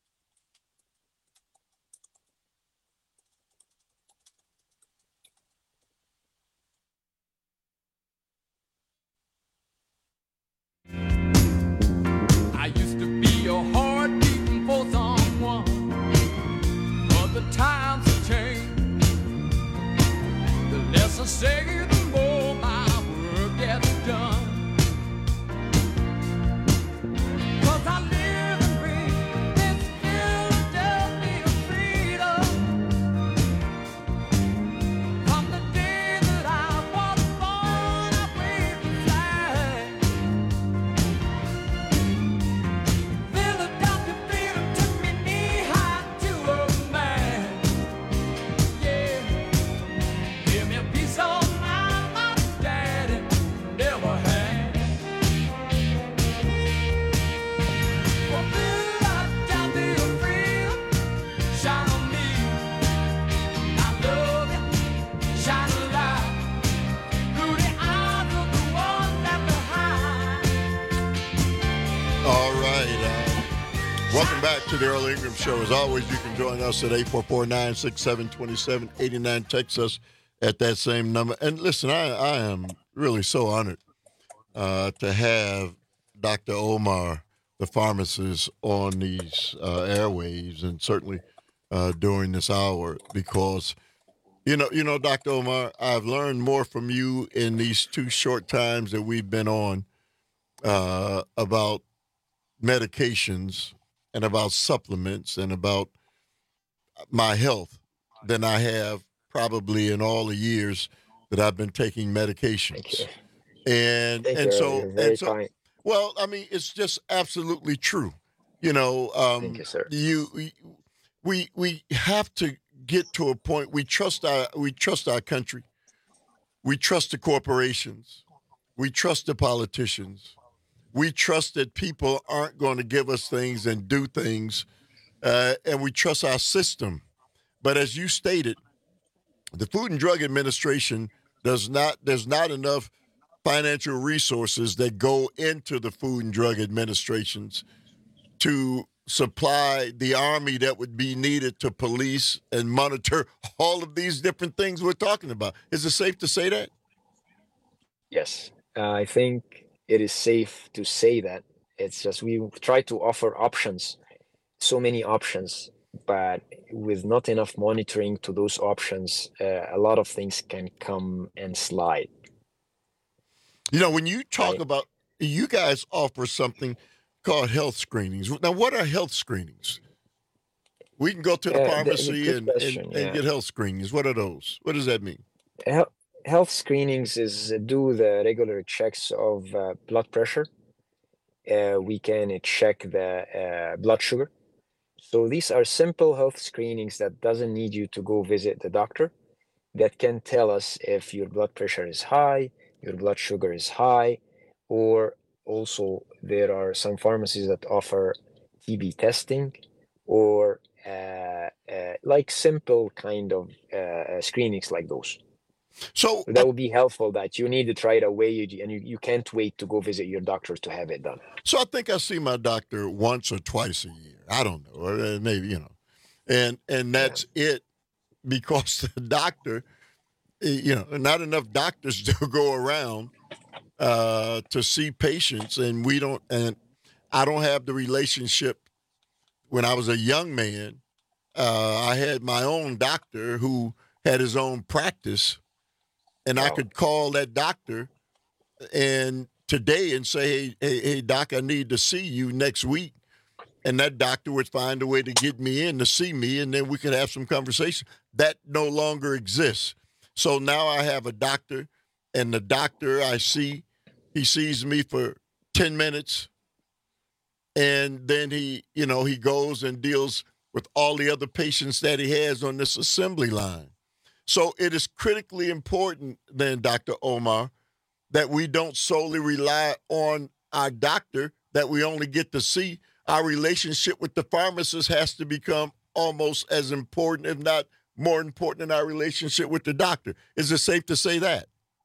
I used to be a heart beating for someone, but the times have changed. The less I say, the more my work gets done. 'Cause I live and breathe this Philadelphia freedom. From the day that I was born, I waved the flag. Philadelphia freedom took me knee-high to a man. Yeah, give me a piece of mind my daddy never had. For Philadelphia freedom, shine on me. I love it, shine a light through the eyes of the one left behind. All right. Uh, welcome back to the Earl Ingram Show. As always, you can join us at eight four four, nine six seven, two seven eight nine. Text us at that same number. And listen, I, I am really so honored uh, to have Doctor Omar, the pharmacist, on these uh, airwaves, and certainly uh, during this hour, because, you know, you know, Doctor Omar, I've learned more from you in these two short times that we've been on uh, about medications and about supplements and about my health than I have probably in all the years that I've been taking medications. And Thank and you, so you're very and so kind. well, I mean, it's just absolutely true. You know, um Thank you, sir. you we we have to get to a point we trust our we trust our country. We trust the corporations. We trust the politicians. We trust that people aren't going to give us things and do things, uh, and we trust our system. But as you stated, the Food and Drug Administration does not, there's not enough financial resources that go into the Food and Drug Administrations to supply the army that would be needed to police and monitor all of these different things we're talking about. Is it safe to say that? Yes, uh, I think it is safe to say that. It's just we try to offer options, so many options, but with not enough monitoring to those options, uh, a lot of things can come and slide. You know, when you talk about, you guys offer something called health screenings. Now, what are health screenings? We can go to the Uh, the- the pharmacy good and, question, and, and yeah. get health screenings. What are those? What does that mean? Hel- Health screenings is uh, do the regular checks of uh, blood pressure. Uh, we can uh, check the uh, blood sugar. So these are simple health screenings that doesn't need you to go visit the doctor, that can tell us if your blood pressure is high, your blood sugar is high, or also there are some pharmacies that offer T B testing, or uh, uh, like simple kind of uh, screenings like those. So that would be helpful, that you need to try it away, you- and you, you can't wait to go visit your doctor to have it done. So I think I see my doctor once or twice a year. I don't know, or uh, maybe, you know, and and that's it, because the doctor, eh, you know, not enough doctors to go around uh, to see patients, and we don't, and I don't have the relationship. When I was a young man, uh, I had my own doctor who had his own practice, and I could call that doctor and today and say, hey, hey, hey, doc, I need to see you next week. and that doctor would find a way to get me in to see me, and then we could have some conversation. That no longer exists. So now I have a doctor, and the doctor I see, he sees me for ten minutes, and then he, you know, he goes and deals with all the other patients that he has on this assembly line. So it is critically important then, Doctor Omar, that we don't solely rely on our doctor that we only get to see. Our relationship with the pharmacist has to become almost as important, if not more important, than our relationship with the doctor. Is it safe to say that?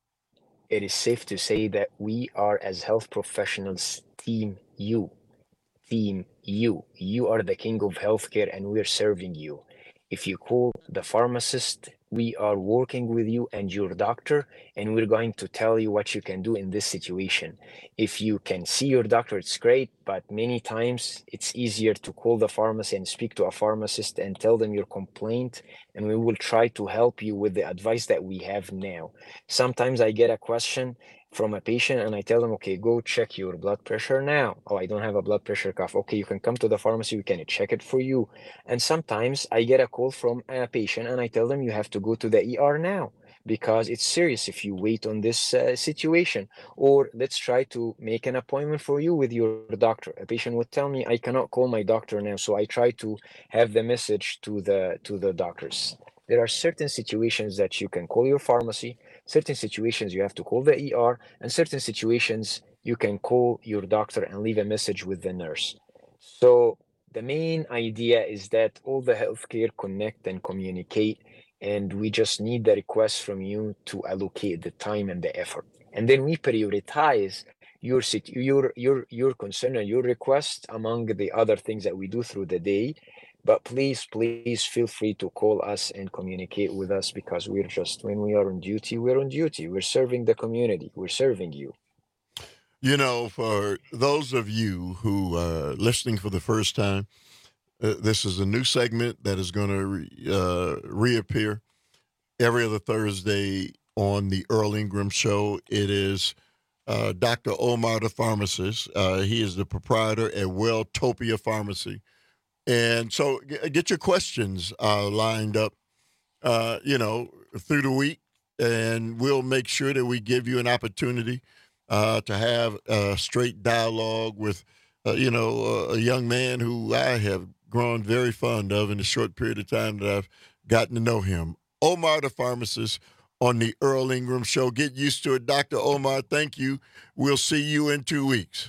It is safe to say that we are, as health professionals, team you. Team you. You are the king of healthcare, and we're serving you. If you call the pharmacist, we are working with you and your doctor, and we're going to tell you what you can do in this situation. If you can see your doctor, it's great, but many times it's easier to call the pharmacy and speak to a pharmacist and tell them your complaint, and we will try to help you with the advice that we have now. Sometimes I get a question from a patient and I tell them, okay, go check your blood pressure now. Oh, I don't have a blood pressure cuff. Okay, you can come to the pharmacy, we can check it for you. And sometimes I get a call from a patient and I tell them you have to go to the E R now because it's serious if you wait on this uh, situation. Or let's try to make an appointment for you with your doctor. A patient would tell me, I cannot call my doctor now. So I try to have the message to the to the doctors. There are certain situations that you can call your pharmacy, certain situations you have to call the E R, and certain situations you can call your doctor and leave a message with the nurse. So the main idea is that all the healthcare connect and communicate, and we just need the request from you to allocate the time and the effort. And then we prioritize your your your your concern and your request among the other things that we do through the day. But please, please feel free to call us and communicate with us because we're just, when we are on duty, we're on duty. We're serving the community. We're serving you. You know, for those of you who are listening for the first time, uh, this is a new segment that is going to re, uh, reappear every other Thursday on the Earl Ingram Show. It is uh, Doctor Omar, the pharmacist. Uh, he is the proprietor at Welltopia Pharmacy. And so get your questions uh, lined up, uh, you know, through the week, and we'll make sure that we give you an opportunity uh, to have a straight dialogue with, uh, you know, a young man who I have grown very fond of in the short period of time that I've gotten to know him. Omar, the pharmacist, on the Earl Ingram Show. Get used to it. Doctor Omar, thank you. We'll see you in two weeks.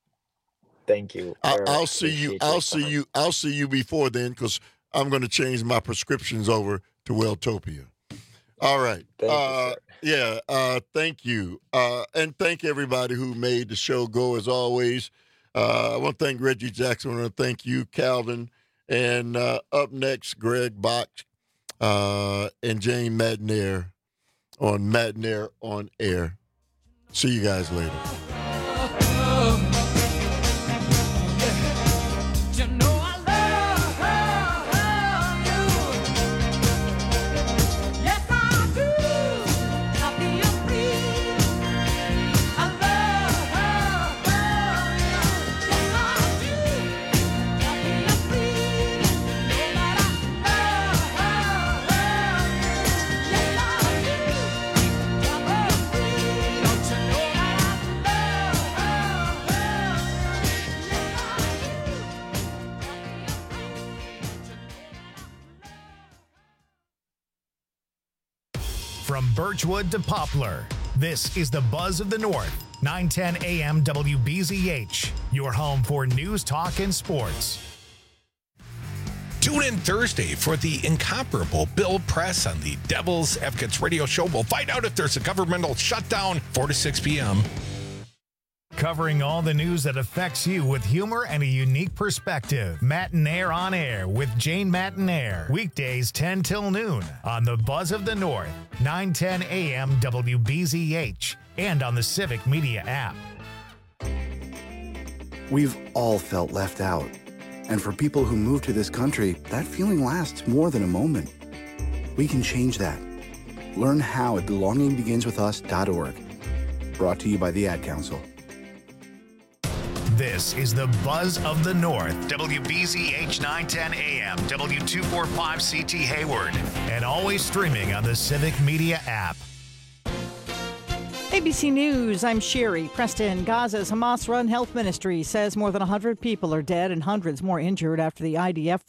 Thank you. I'll, I'll see you. I'll see time. you. I'll see you before then, because I'm going to change my prescriptions over to Welltopia. All right. Thank uh, you, yeah. Uh, thank you, uh, and thank everybody who made the show go. As always, uh, I want to thank Reggie Jackson. I want to thank you, Calvin, and uh, up next, Greg Bach uh, and Jane Matnair on Matnair on Air. See you guys later. From Birchwood to Poplar, this is the Buzz of the North, nine ten A M W B Z H, your home for news, talk, and sports. Tune in Thursday for the incomparable Bill Press on the Devil's Advocates radio show. We'll find out if there's a governmental shutdown, four to six p.m. Covering all the news that affects you with humor and a unique perspective. Matnair on Air with Jane Matnair. Weekdays ten till noon on the Buzz of the North, nine ten A M W B Z H, and on the Civic Media app. We've all felt left out. And for people who move to this country, that feeling lasts more than a moment. We can change that. Learn how at belonging begins with us dot org. Brought to you by the Ad Council. This is the Buzz of the North. W B Z H nine ten A M, W two forty-five C T Hayward, and always streaming on the Civic Media app. A B C News, I'm Sherry Preston. Gaza's Hamas-run health ministry says more than one hundred people are dead and hundreds more injured after the I D F